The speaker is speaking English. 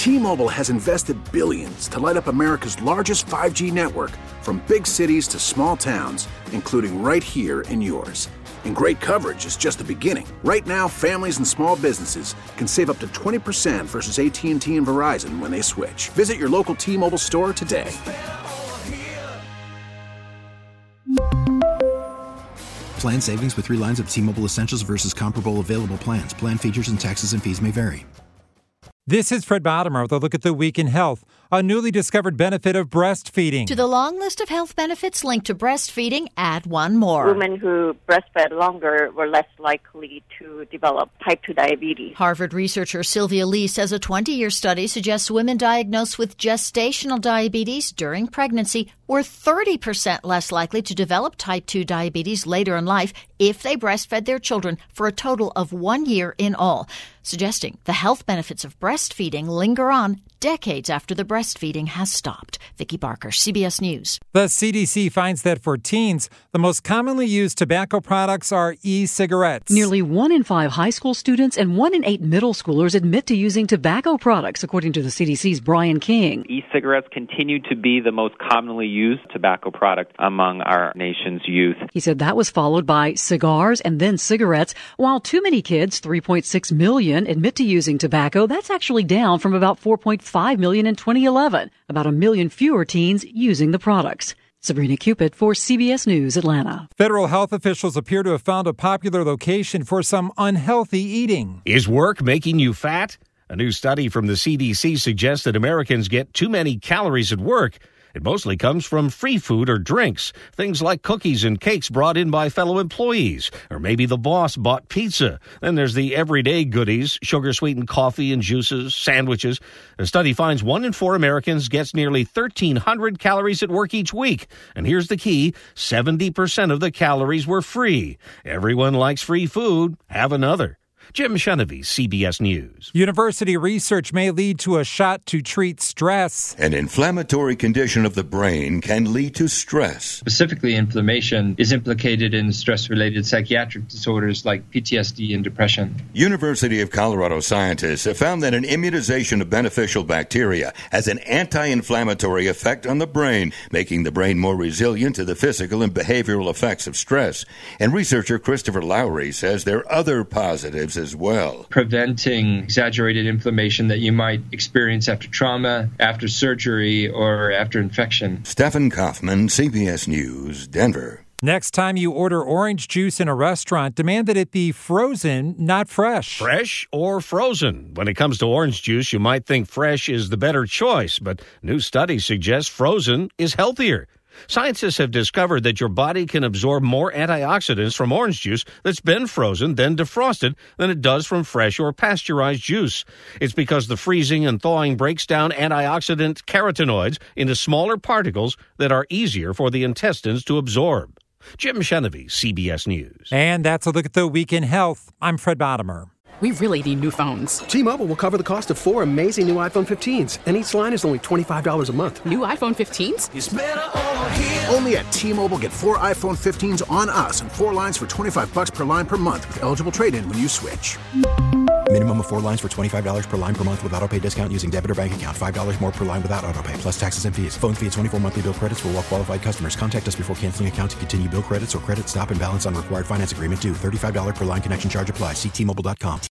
T-Mobile has invested billions to light up America's largest 5G network, from big cities to small towns, including right here in yours. And great coverage is just the beginning. Right now, families and small businesses can save up to 20% versus AT&T and Verizon when they switch. Visit your local T-Mobile store today. Plan savings with 3 lines of T-Mobile Essentials versus comparable available plans. Plan features and taxes and fees may vary. This is Fred Bottomer with a look at the week in health. A newly discovered benefit of breastfeeding. To the long list of health benefits linked to breastfeeding, add one more. Women who breastfed longer were less likely to develop type 2 diabetes. Harvard researcher Sylvia Lee says a 20-year study suggests women diagnosed with gestational diabetes during pregnancy were 30% less likely to develop type 2 diabetes later in life if they breastfed their children for a total of 1 year in all, suggesting the health benefits of breastfeeding linger on decades after the breastfeeding has stopped. Vicki Barker, CBS News. The CDC finds that for teens, the most commonly used tobacco products are e-cigarettes. Nearly 1 in 5 high school students and 1 in 8 middle schoolers admit to using tobacco products, according to the CDC's Brian King. E-cigarettes continue to be the most commonly used tobacco product among our nation's youth. He said that was followed by cigars and then cigarettes. While too many kids, 3.6 million, admit to using tobacco, that's actually down from about 4.5 million in 2011. About 1 million fewer teens using the products. Sabrina Cupid for CBS News, Atlanta. Federal health officials appear to have found a popular location for some unhealthy eating. Is work making you fat? A new study from the CDC suggests that Americans get too many calories at work. It mostly comes from free food or drinks, things like cookies and cakes brought in by fellow employees, or maybe the boss bought pizza. Then there's the everyday goodies, sugar-sweetened coffee and juices, sandwiches. The study finds 1 in 4 Americans gets nearly 1,300 calories at work each week. And here's the key, 70% of the calories were free. Everyone likes free food. Have another. Jim Chenevey, CBS News. University research may lead to a shot to treat stress. An inflammatory condition of the brain can lead to stress. Specifically, inflammation is implicated in stress-related psychiatric disorders like PTSD and depression. University of Colorado scientists have found that an immunization of beneficial bacteria has an anti-inflammatory effect on the brain, making the brain more resilient to the physical and behavioral effects of stress. And researcher Christopher Lowry says there are other positives as well. Preventing exaggerated inflammation that you might experience after trauma, after surgery, or after infection. Stephen Kaufman, CBS News, Denver. Next time you order orange juice in a restaurant, demand that it be frozen, not fresh. Fresh or frozen? When it comes to orange juice, you might think fresh is the better choice, but new studies suggest frozen is healthier. Scientists have discovered that your body can absorb more antioxidants from orange juice that's been frozen, then defrosted, than it does from fresh or pasteurized juice. It's because the freezing and thawing breaks down antioxidant carotenoids into smaller particles that are easier for the intestines to absorb. Jim Chenevey, CBS News. And that's a look at the week in health. I'm Fred Bottomer. We really need new phones. T-Mobile will cover the cost of 4 amazing new iPhone 15s, and each line is only $25 a month. New iPhone 15s? It's better over here. Only at T-Mobile, get 4 iPhone 15s on us and 4 lines for $25 per line per month with eligible trade-in when you switch. Minimum of 4 lines for $25 per line per month with autopay discount using debit or bank account. $5 more per line without autopay, plus taxes and fees. Phone fee at 24 monthly bill credits for well-qualified customers. Contact us before canceling account to continue bill credits or credit stop and balance on required finance agreement due. $35 per line connection charge applies. See T-Mobile.com.